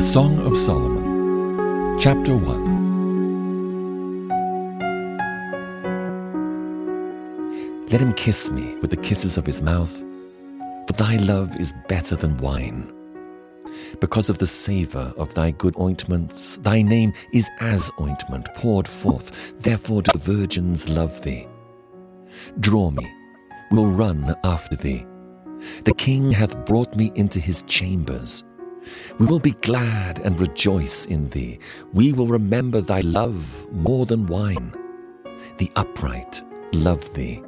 Song of Solomon, Chapter 1. Let him kiss me with the kisses of his mouth, for thy love is better than wine. Because of the savour of thy good ointments, thy name is as ointment poured forth, therefore do the virgins love thee. Draw me, we will run after thee. The king hath brought me into his chambers. We will be glad and rejoice in thee. We will remember thy love more than wine. The upright love thee.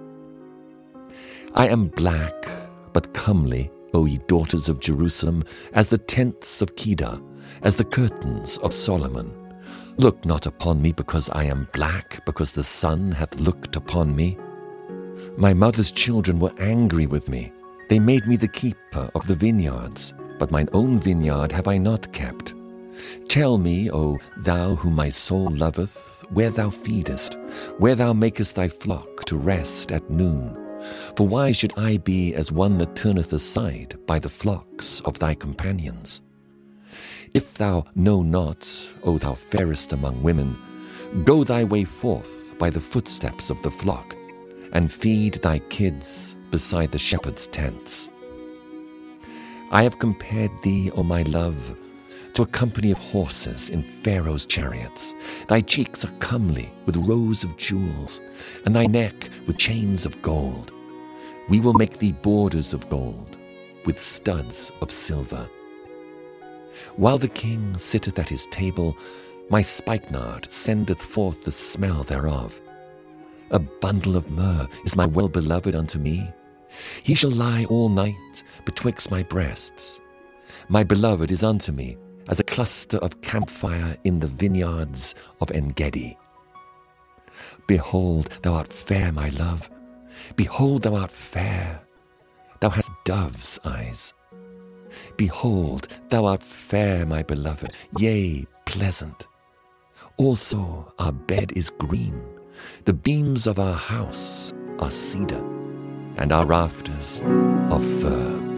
I am black, but comely, O ye daughters of Jerusalem, as the tents of Kedar, as the curtains of Solomon. Look not upon me because I am black, because the sun hath looked upon me. My mother's children were angry with me. They made me the keeper of the vineyards, but mine own vineyard have I not kept. Tell me, O thou whom my soul loveth, where thou feedest, where thou makest thy flock to rest at noon. For why should I be as one that turneth aside by the flocks of thy companions? If thou know not, O thou fairest among women, go thy way forth by the footsteps of the flock, and feed thy kids beside the shepherds' tents. I have compared thee, O my love, to a company of horses in Pharaoh's chariots. Thy cheeks are comely with rows of jewels, and thy neck with chains of gold. We will make thee borders of gold, with studs of silver. While the king sitteth at his table, my spikenard sendeth forth the smell thereof. A bundle of myrrh is my well-beloved unto me. He shall lie all night betwixt my breasts. My beloved is unto me as a cluster of camphire in the vineyards of En-gedi. Behold, thou art fair, my love. Behold, thou art fair. Thou hast dove's eyes. Behold, thou art fair, my beloved, yea, pleasant. Also our bed is green. The beams of our house are cedar, and our rafters of fir.